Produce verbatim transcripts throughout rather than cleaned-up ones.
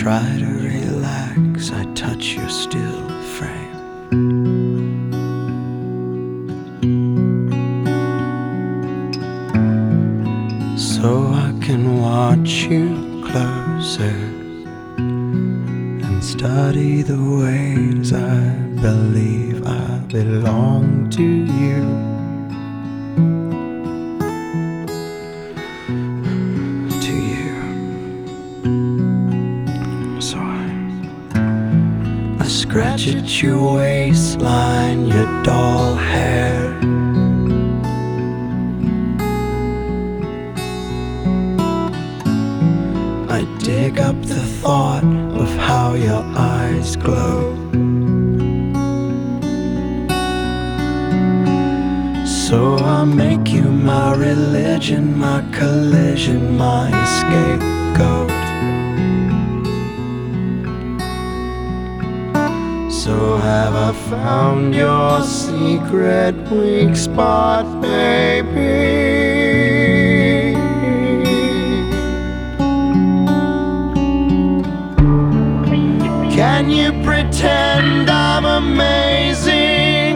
try to relax, I touch your still frame. So I can watch you closer and study the ways I believe I belong to you. To you. So I, I scratch at your waistline, your doll hair. I dig up the thought of how your eyes glow. So I'll make you my religion, my collision, my scapegoat. So have I found your secret weak spot, baby? Can you pretend I'm amazing?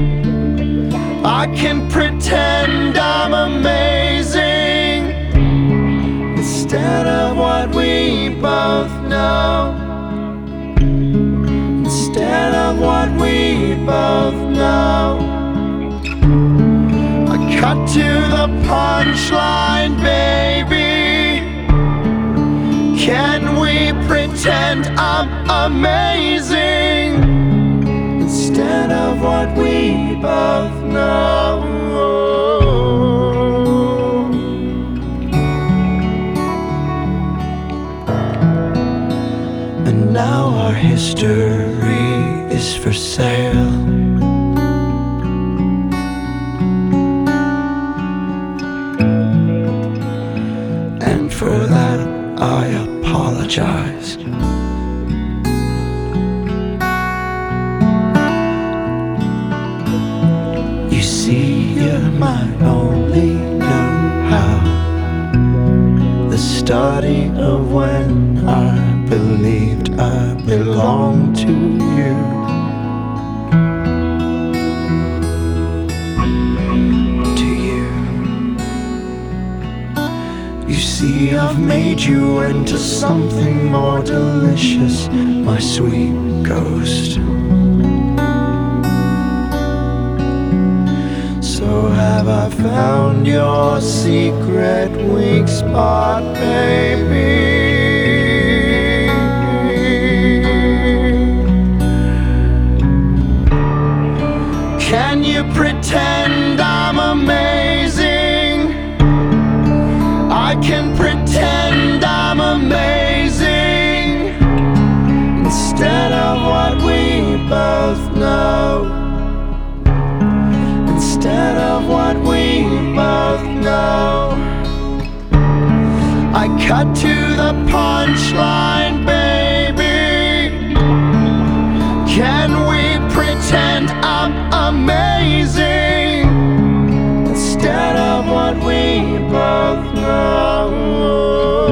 I can pretend I'm amazing instead of what we both know. Instead of what we both know. I cut to the punchline, baby. Can we pretend I'm amazing instead of what we both know? And now our history is for sale. And for that I apologize. You see, you're my only know-how, the study of when I believed I belonged to you. To you. You see, I've made you into something more delicious, my sweet ghost. So have I found your secret weak spot, baby? Can you pretend I'm amazing? I can pretend I'm amazing instead of what we both know. Instead of what we both know. I cut to the punchline, baby. Can we pretend I'm amazing instead of what we both know?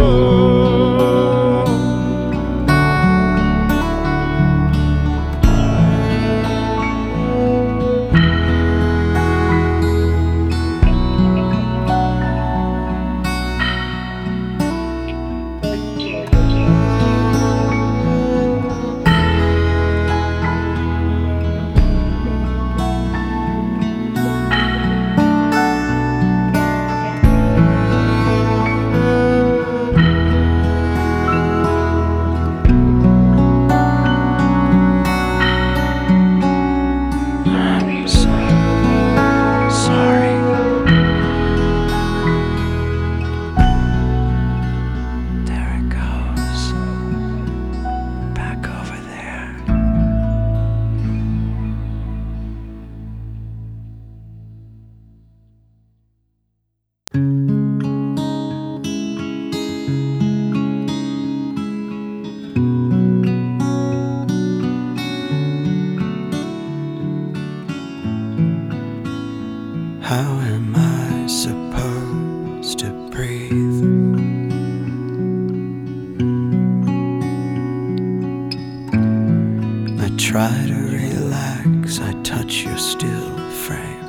How am I supposed to breathe try to relax, I touch your still frame.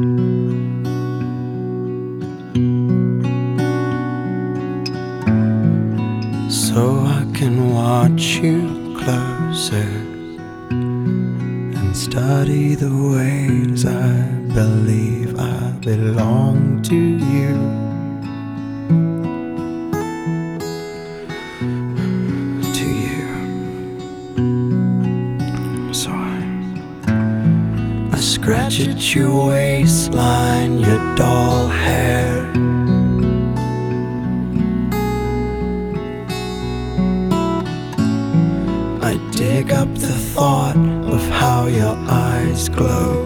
So I can watch you closer and study the ways I believe I belong to you. To you. So I, I scratch at your waistline, your doll hair. I dig up the thought of how your eyes glow.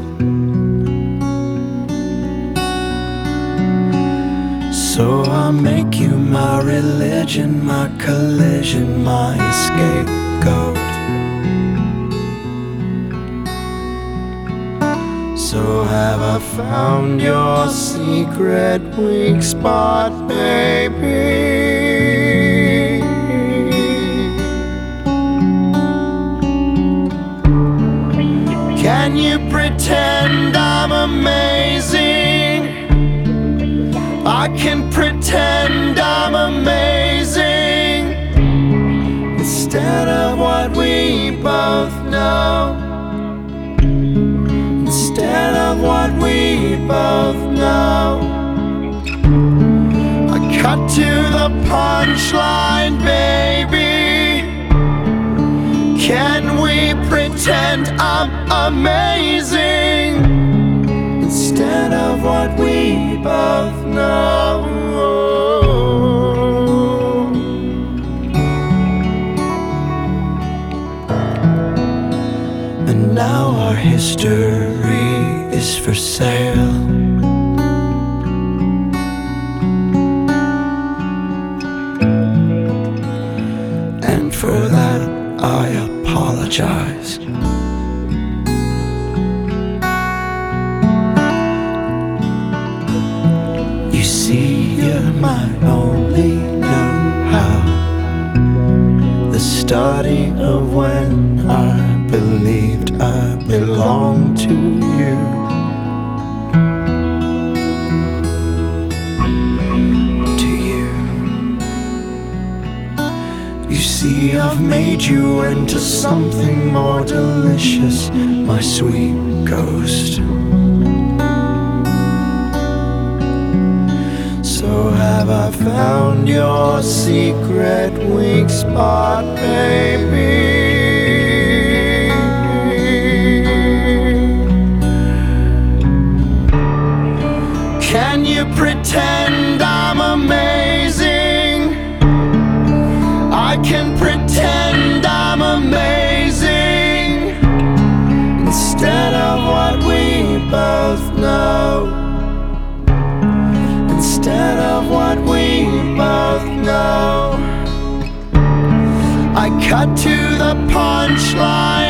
So I'll make you my religion, my collision, my scapegoat. So have I found your secret weak spot, baby? Can you pretend I'm amazing? I can pretend I'm amazing instead of what we both know. Instead of what we both know. I cut to the punchline, baby. Can we pretend I'm amazing instead of what we both know? And now our history is for sale. And for that I apologize. You see, you're my only know-how, the study of when I believed I belonged to you. To you. You see, I've made you into something more delicious, my sweet ghost. So have I found your secret weak spot, baby? Can you pretend I'm amazing? I can pretend I'm amazing instead of what we both know. Instead of what we both know. I cut to the punchline.